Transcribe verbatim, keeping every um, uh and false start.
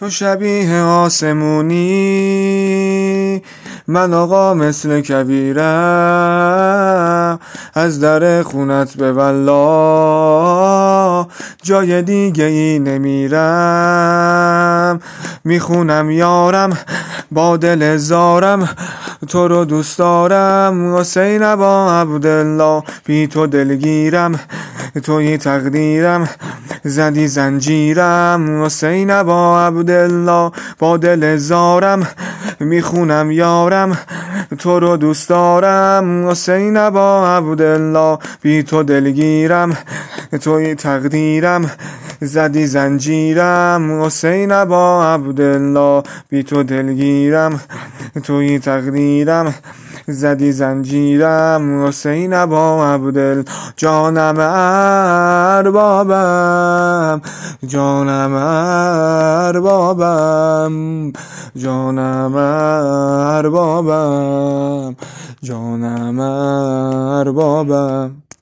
تو شبیه آسمونی، من آقا مثل کویرم. از در خونت به والله جای دیگه ای نمیرم. میخونم یارم با دل زارم، تو رو دوست دارم. حسین با عبدالله بی تو دلگیرم، توی تقدیرم زدی زنجیرم. حسین با عبدالله با دل زارم، میخونم یارم تو رو دوست دارم. حسین با عبدالله بی تو دلگیرم، توی تقدیرم زدی زنجیرم. حسین با عبدالله بی تو دلگیرم، توی تقدیرم زدی زنجیرم. حسین با عبدالله جانم اربابم، جانم اربابم، جانم اربابم، جانم اربابم.